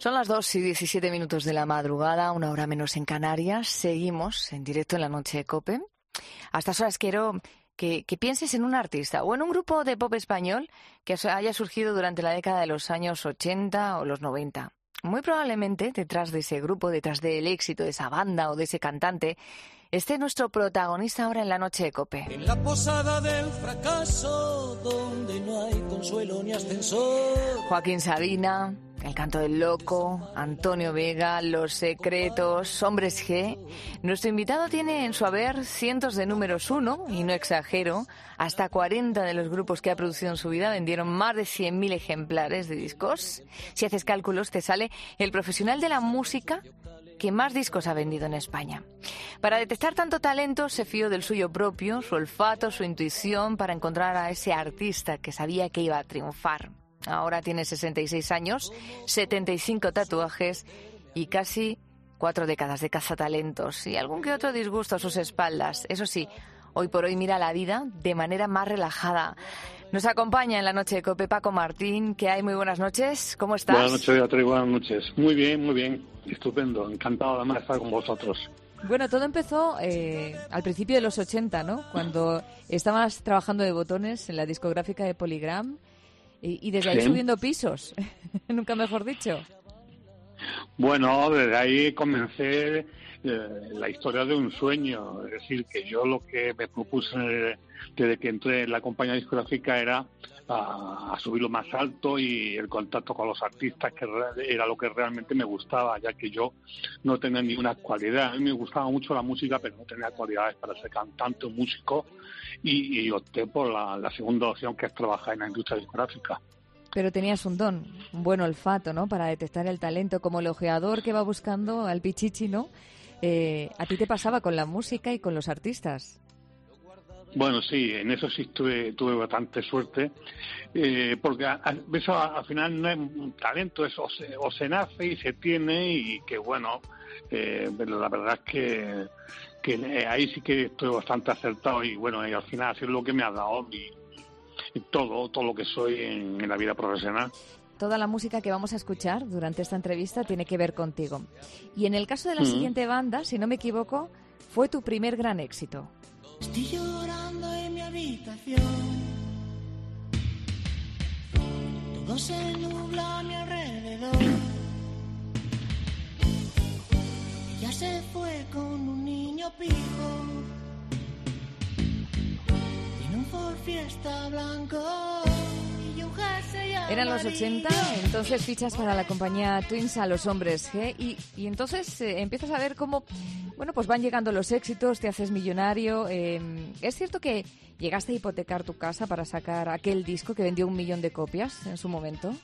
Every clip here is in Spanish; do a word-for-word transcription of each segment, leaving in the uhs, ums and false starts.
Son las dos y diecisiete minutos de la madrugada, una hora menos en Canarias. Seguimos en directo en la noche de COPE. A estas horas quiero que, que pienses en un artista o en un grupo de pop español que haya surgido durante la década de los años ochenta o los noventa. Muy probablemente detrás de ese grupo, detrás del éxito de esa banda o de ese cantante, esté nuestro protagonista ahora en la noche de COPE. En la posada del fracaso, donde no hay consuelo ni ascensor. Joaquín Sabina, El canto del loco, Antonio Vega, Los Secretos, Hombres G. Nuestro invitado tiene en su haber cientos de números uno, y no exagero, hasta cuarenta de los grupos que ha producido en su vida vendieron más de cien mil ejemplares de discos. Si haces cálculos, te sale el profesional de la música que más discos ha vendido en España. Para detectar tanto talento se fió del suyo propio, su olfato, su intuición, para encontrar a ese artista que sabía que iba a triunfar. Ahora tiene sesenta y seis años, setenta y cinco tatuajes y casi cuatro décadas de cazatalentos y algún que otro disgusto a sus espaldas. Eso sí, hoy por hoy mira la vida de manera más relajada. Nos acompaña en la noche de COPE Paco Martín. ¿Qué hay? Muy buenas noches. ¿Cómo estás? Buenas noches, Beatriz. Buenas noches. Muy bien, muy bien. Estupendo. Encantado además de estar con vosotros. Bueno, todo empezó eh, al principio de los ochenta, ¿no? Cuando estabas trabajando de botones en la discográfica de Polygram y, y desde ahí sí. Subiendo pisos. Nunca mejor dicho. Bueno, desde ahí comencé eh, la historia de un sueño. Es decir, que yo lo que me propuse eh, desde que entré en la compañía discográfica era a, a subir lo más alto, y el contacto con los artistas, que era lo que realmente me gustaba, ya que yo no tenía ninguna cualidad. A mí me gustaba mucho la música, pero no tenía cualidades para ser cantante o músico, y, y opté por la, la segunda opción, que es trabajar en la industria discográfica. Pero tenías un don, un buen olfato, ¿no?, para detectar el talento, como el ojeador que va buscando al pichichi, ¿no? Eh, ¿A ti te pasaba con la música y con los artistas? Bueno, sí, en eso sí tuve, tuve bastante suerte, eh, porque a, a, eso al final no es un talento, eso se, o se nace y se tiene, y que bueno, eh, pero la verdad es que, que ahí sí que estoy bastante acertado, y bueno, y al final ha sido lo que me ha dado mi, todo, todo lo que soy en, en la vida profesional. Toda la música que vamos a escuchar durante esta entrevista tiene que ver contigo. Y en el caso de la mm. siguiente banda, si no me equivoco, fue tu primer gran éxito. Estoy llorando en mi habitación, todo se nubla a mi alrededor. Ella se fue con un niño pijo, tiene un Ford Fiesta blanco. Eran los ochenta, entonces fichas para la compañía Twins a Los Hombres G, y, y entonces eh, empiezas a ver cómo, bueno, pues van llegando los éxitos, te haces millonario. Eh, ¿Es cierto que llegaste a hipotecar tu casa para sacar aquel disco que vendió un millón de copias en su momento?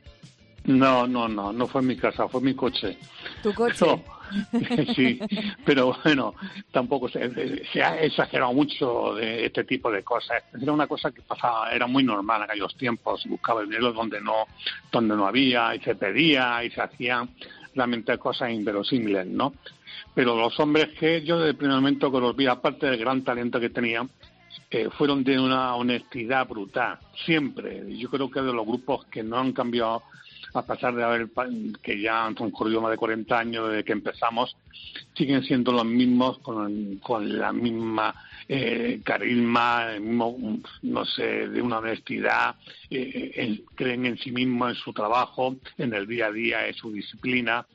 No, no, no, no fue mi casa, fue mi coche. ¿Tu coche? No, sí, pero bueno, tampoco se, se ha exagerado mucho de este tipo de cosas. Era una cosa que pasaba, era muy normal en aquellos tiempos. Buscaba el dinero donde no, donde no había, y se pedía, y se hacían realmente cosas inverosímiles, ¿no? Pero Los Hombres que yo desde el primer momento que los vi, aparte del gran talento que tenían, eh, fueron de una honestidad brutal, siempre. Yo creo que de los grupos que no han cambiado, a pesar de haber que ya han transcurrido más de cuarenta años desde que empezamos, siguen siendo los mismos, con, con la misma eh, carisma, el mismo, no sé, de una honestidad, eh, en, creen en sí mismos, en su trabajo, en el día a día, en su disciplina.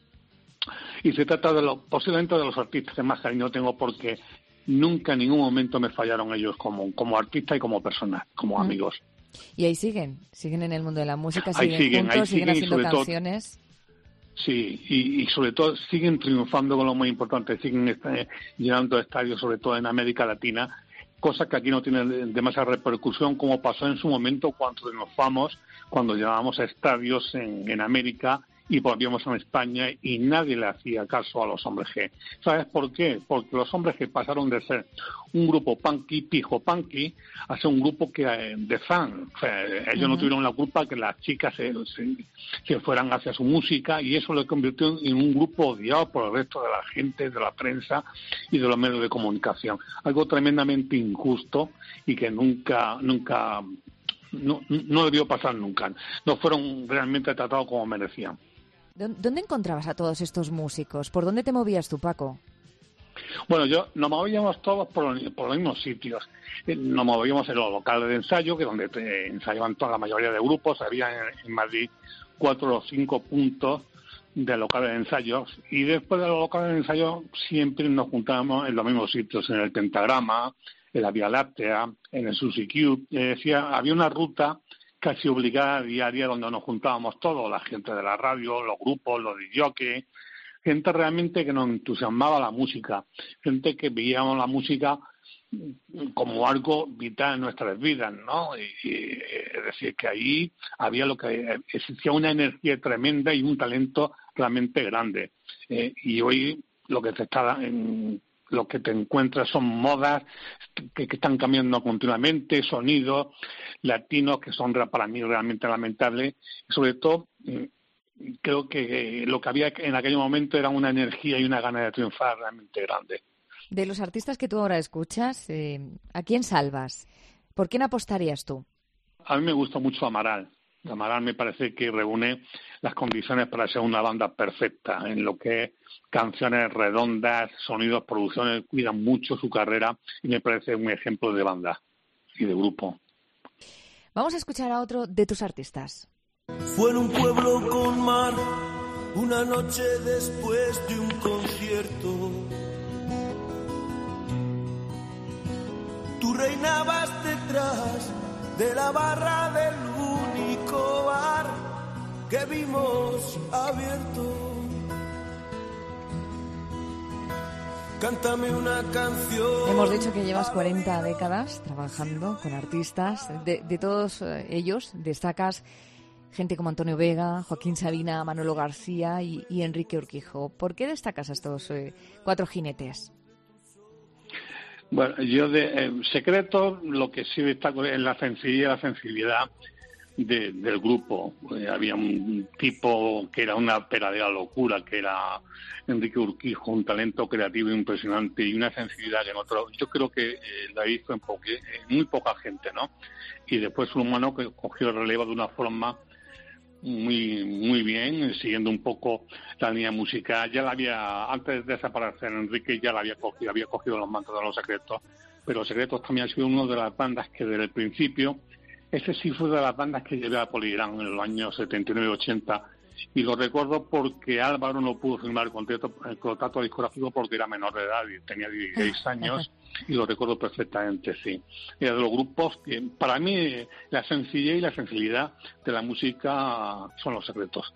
Y se trata de los, posiblemente de los artistas que más cariño tengo, porque nunca en ningún momento me fallaron ellos como, como artista y como persona, como mm. amigos. Y ahí siguen, siguen en el mundo de la música, siguen, ahí siguen juntos, ahí siguen, siguen haciendo canciones. Todo, sí, y, y sobre todo siguen triunfando con lo muy importante, siguen eh, llenando estadios, sobre todo en América Latina, cosa que aquí no tiene demasiada repercusión, como pasó en su momento cuando triunfamos, cuando llevábamos a estadios en, en América y volvíamos a España y nadie le hacía caso a Los Hombres G. ¿Sabes por qué? Porque Los Hombres G pasaron de ser un grupo punky, pijo punky, a ser un grupo que de fan. O sea, ellos uh-huh. no tuvieron la culpa que las chicas se, se, se fueran hacia su música, y eso le convirtió en un grupo odiado por el resto de la gente, de la prensa y de los medios de comunicación. Algo tremendamente injusto y que nunca, nunca, no, no debió pasar nunca. No fueron realmente tratados como merecían. ¿Dónde encontrabas a todos estos músicos? ¿Por dónde te movías tú, Paco? Bueno, yo nos movíamos todos por los, por los mismos sitios. Nos movíamos en los locales de ensayo, que es donde te ensayaban toda la mayoría de grupos. Había en, en Madrid cuatro o cinco puntos de locales de ensayos. Y después de los locales de ensayo siempre nos juntábamos en los mismos sitios, en el Pentagrama, en la Vía Láctea, en el Sushi Cube. Eh, decía, había una ruta casi obligada diaria donde nos juntábamos todos, la gente de la radio, los grupos, los disjockeys, gente realmente que nos entusiasmaba la música, gente que veíamos la música como algo vital en nuestras vidas, ¿no? Y, y, es decir, que ahí había lo que existía una energía tremenda y un talento realmente grande. Eh, y hoy lo que se está en, lo que te encuentras son modas que, que están cambiando continuamente, sonidos latinos que son para mí realmente lamentables, y sobre todo creo que lo que había en aquel momento era una energía y una gana de triunfar realmente grande. De los artistas que tú ahora escuchas, eh, ¿a quién salvas? ¿Por quién apostarías tú? A mí me gusta mucho Amaral. Amaral me parece que reúne las condiciones para ser una banda perfecta, en lo que es canciones redondas, sonidos, producciones, cuidan mucho su carrera y me parece un ejemplo de banda y de grupo. Vamos a escuchar a otro de tus artistas. Fue en un pueblo con mar, una noche después de un concierto. Tú reinabas detrás de la barra del único bar que vimos abierto. Cántame una canción. Hemos dicho que llevas cuarenta décadas trabajando con artistas. De, de todos ellos destacas gente como Antonio Vega, Joaquín Sabina, Manolo García y, y Enrique Urquijo. ¿Por qué destacas a estos eh, cuatro jinetes? Bueno, yo de eh, secreto lo que sí destaco es la sencillez, la sensibilidad de, del grupo. Eh, había un tipo que era una verdadera locura, que era Enrique Urquijo, un talento creativo impresionante y una sensibilidad que en otro, yo creo que eh, la hizo en, poque, en muy poca gente, ¿no? Y después un humano que cogió el relevo de una forma muy muy bien, siguiendo un poco la línea musical. Ya la había, antes de desaparecer Enrique, ya la había cogido, había cogido los mantos de Los Secretos, pero Los Secretos también ha sido una de las bandas que desde el principio, ese sí fue de las bandas que llevé a Poligram en los años setenta y nueve ochenta, y lo recuerdo porque Álvaro no pudo firmar el contrato, el contrato discográfico porque era menor de edad y tenía dieciséis años, y lo recuerdo perfectamente, sí. Era de los grupos que, para mí, la sencillez y la sensibilidad de la música son Los Secretos.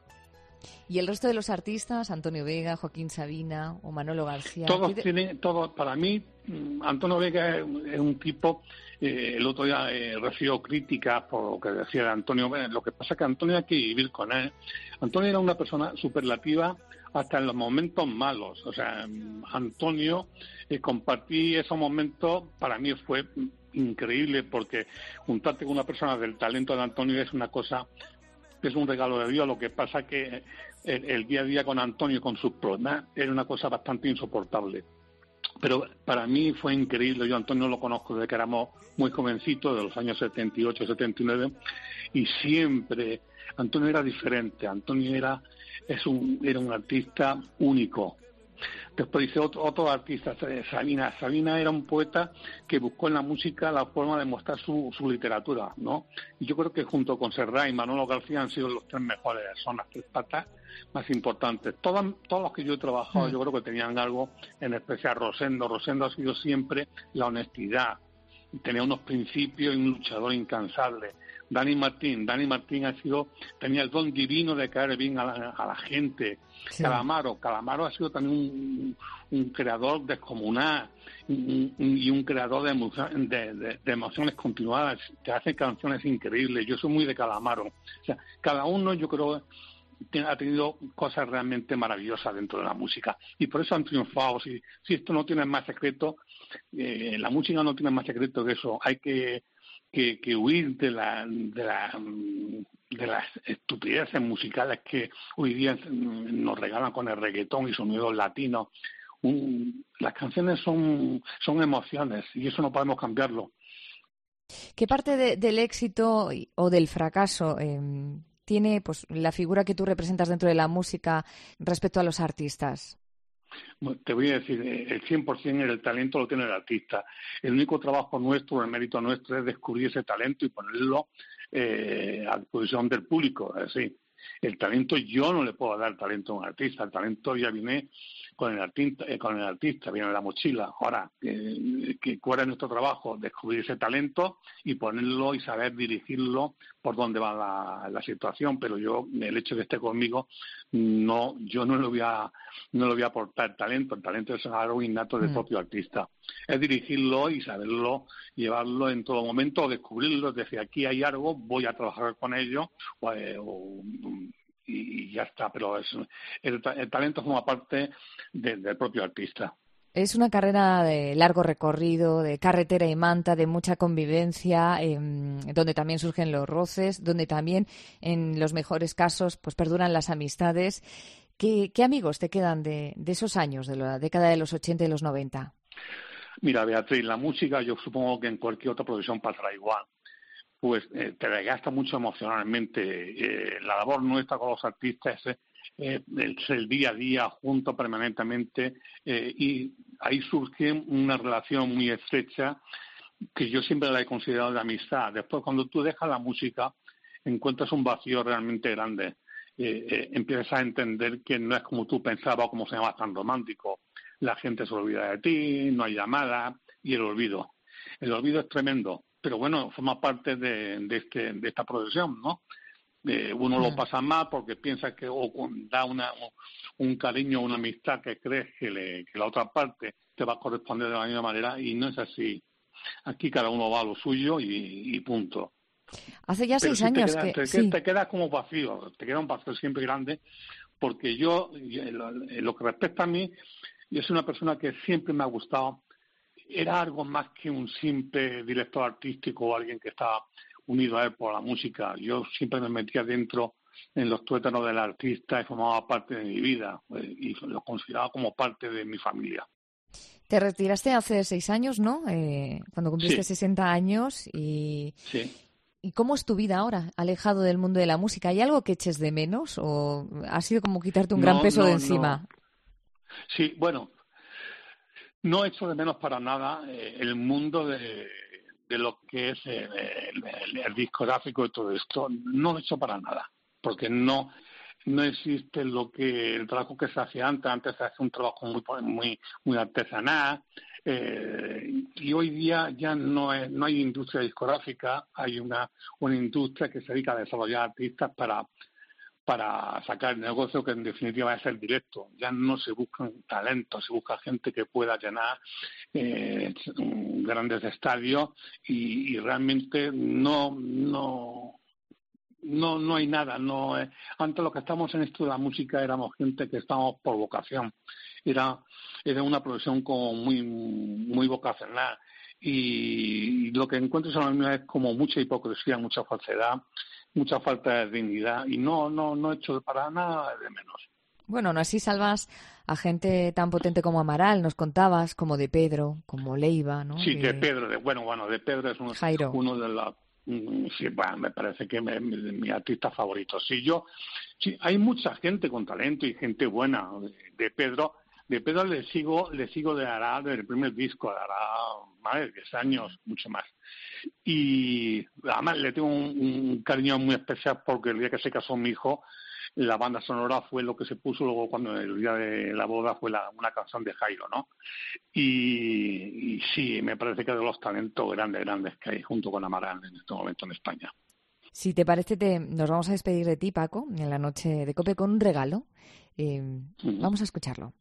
¿Y el resto de los artistas, Antonio Vega, Joaquín Sabina o Manolo García? Todos tienen, todos, para mí, Antonio Vega es, es un tipo, eh, el otro día eh, recibió críticas por lo que decía de Antonio Vega. Lo que pasa es que Antonio hay que vivir con él. Antonio era una persona superlativa hasta en los momentos malos. O sea, Antonio, eh, compartí esos momentos, para mí fue increíble, porque juntarte con una persona del talento de Antonio es una cosa, es un regalo de Dios. Lo que pasa es que el, el día a día con Antonio, con sus problemas, era una cosa bastante insoportable. Pero para mí fue increíble. Yo a Antonio lo conozco desde que éramos muy jovencitos, de los años setenta y ocho, setenta y nueve, y siempre Antonio era diferente. Antonio era es un era un artista único. Después dice otro, otro artista, Sabina. Sabina era un poeta que buscó en la música la forma de mostrar su, su literatura, ¿no? Y yo creo que junto con Serrat y Manolo García han sido los tres mejores, son las tres patas más importantes. Todos, todos los que yo he trabajado, mm. yo creo que tenían algo, en especial Rosendo. Rosendo ha sido siempre la honestidad, tenía unos principios y un luchador incansable. Dani Martín, Dani Martín ha sido, tenía el don divino de caer bien a la, a la gente. Sí. Calamaro, Calamaro ha sido también un, un creador descomunal un, un, y un creador de, emoción, de, de, de emociones continuadas, que hace canciones increíbles. Yo soy muy de Calamaro. O sea, cada uno, yo creo, ha tenido cosas realmente maravillosas dentro de la música y por eso han triunfado. Si, si esto no tiene más secreto, eh, la música no tiene más secreto que eso. Hay que Que, que huir de la, de la de las estupideces musicales que hoy día nos regalan con el reggaetón y sonidos latinos. Un, las canciones son son emociones y eso no podemos cambiarlo. ¿Qué parte de, del éxito o del fracaso eh, tiene pues la figura que tú representas dentro de la música respecto a los artistas? Te voy a decir, el cien por ciento el talento lo tiene el artista. El único trabajo nuestro, el mérito nuestro es descubrir ese talento y ponerlo eh, a disposición del público. Así. El talento, yo no le puedo dar talento a un artista. El talento ya viene con el artista, eh, con el artista viene en la mochila. Ahora, eh, que ¿cuál es nuestro trabajo? Descubrir ese talento y ponerlo y saber dirigirlo por dónde va la, la situación. Pero yo, el hecho de que esté conmigo, no, yo no le voy a, no le voy a aportar talento. El talento es algo innato del mm. propio artista. Es dirigirlo y saberlo, llevarlo en todo momento, descubrirlo, decir, aquí hay algo, voy a trabajar con ello, o, o y ya está, pero es, el, el talento forma parte de, del propio artista. Es una carrera de largo recorrido, de carretera y manta, de mucha convivencia, eh, donde también surgen los roces, donde también, en los mejores casos, pues perduran las amistades. ¿Qué, qué amigos te quedan de, de esos años, de la década de los ochenta y los noventa? Mira, Beatriz, la música yo supongo que en cualquier otra profesión pasará igual. Pues eh, te desgasta mucho emocionalmente. Eh, la labor nuestra con los artistas es eh, el, el día a día juntos permanentemente eh, y ahí surge una relación muy estrecha que yo siempre la he considerado de amistad. Después, cuando tú dejas la música, encuentras un vacío realmente grande. Eh, eh, empiezas a entender que no es como tú pensabas o como se llama tan romántico. La gente se olvida de ti, no hay llamada y el olvido. El olvido es tremendo. Pero bueno, forma parte de, de, este, de esta profesión, ¿no? Eh, uno lo pasa mal porque piensa que o da una, un cariño, una amistad que crees que, le, que la otra parte te va a corresponder de la misma manera y no es así. Aquí cada uno va a lo suyo y, y punto. Hace ya Pero seis sí años te queda, que... Te, sí. te queda como vacío, te queda un vacío siempre grande porque yo, en lo que respecta a mí, yo soy una persona que siempre me ha gustado. Era algo más que un simple director artístico o alguien que estaba unido a él por la música. Yo siempre me metía dentro en los tuétanos del artista y formaba parte de mi vida y lo consideraba como parte de mi familia. Te retiraste hace seis años, ¿no? Eh, cuando cumpliste sí. sesenta años. Y, sí. ¿Y cómo es tu vida ahora, alejado del mundo de la música? ¿Hay algo que eches de menos o ha sido como quitarte un no, gran peso no, de encima? No. Sí, bueno... No echo de menos para nada eh, el mundo de, de lo que es el, el, el discográfico y todo esto. No lo echo para nada, porque no no existe lo que el trabajo que se hacía antes. Antes se hace un trabajo muy muy muy artesanal eh, y hoy día ya no es, no hay industria discográfica. Hay una una industria que se dedica a desarrollar artistas para para sacar el negocio, que en definitiva es el directo. Ya no se buscan talentos, se busca gente que pueda llenar eh, grandes estadios y, y realmente no no no no hay nada. No eh. Antes lo que estamos en esto de la música éramos gente que estábamos por vocación. Era era una profesión como muy muy vocacional. Y lo que encuentro ahora mismo es como mucha hipocresía, mucha falsedad, mucha falta de dignidad y no no no he hecho para nada de menos. Bueno, no así salvas a gente tan potente como Amaral, nos contabas, como de Pedro, como Leiva, ¿no? Sí, de eh... Pedro, de, bueno, bueno, de Pedro es uno, uno de los, sí, bueno, me parece que es mi, mi artista favorito. Sí, yo, sí, hay mucha gente con talento y gente buena. De, de Pedro, de Pedro le sigo, le sigo de hará del primer disco, hará más de diez años, mucho más. Y además le tengo un, un cariño muy especial porque el día que se casó mi hijo, la banda sonora fue lo que se puso luego cuando el día de la boda fue la, una canción de Jairo, ¿no? Y, y sí, me parece que es de los talentos grandes, grandes que hay junto con Amaral en este momento en España. Si te parece, te, nos vamos a despedir de ti, Paco, en la noche de COPE con un regalo. Eh, uh-huh. Vamos a escucharlo.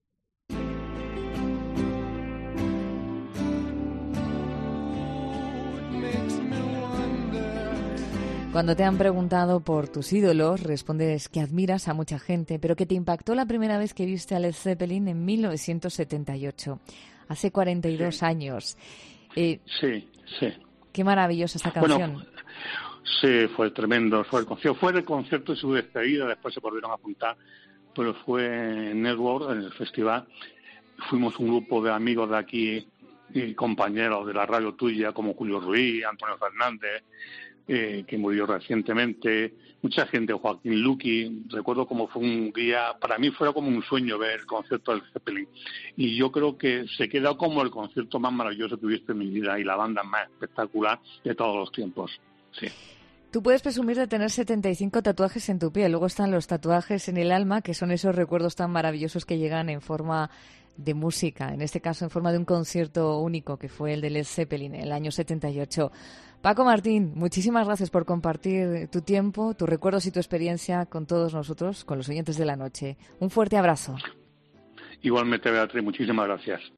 Cuando te han preguntado por tus ídolos, respondes que admiras a mucha gente, pero que te impactó la primera vez que viste a Led Zeppelin en mil novecientos setenta y ocho, hace cuarenta y dos sí. años. Eh, sí, sí. Qué maravillosa esta canción. Bueno, sí, fue tremendo. Fue el concierto, fue el concierto de su despedida, después se volvieron a apuntar, pero fue en Network, en el festival. Fuimos un grupo de amigos de aquí y compañeros de la radio tuya, como Julio Ruiz, Antonio Fernández, eh, que murió recientemente, mucha gente, Joaquín Luqui, recuerdo cómo fue un día, para mí fue como un sueño ver el concierto del Zeppelin, y yo creo que se quedó como el concierto más maravilloso que he visto en mi vida y la banda más espectacular de todos los tiempos, sí. Tú puedes presumir de tener setenta y cinco tatuajes en tu piel. Luego están los tatuajes en el alma, que son esos recuerdos tan maravillosos que llegan en forma de música, en este caso en forma de un concierto único, que fue el de Led Zeppelin en el año setenta y ocho. Paco Martín, muchísimas gracias por compartir tu tiempo, tus recuerdos y tu experiencia con todos nosotros, con los oyentes de la noche. Un fuerte abrazo. Igualmente, Beatriz, muchísimas gracias.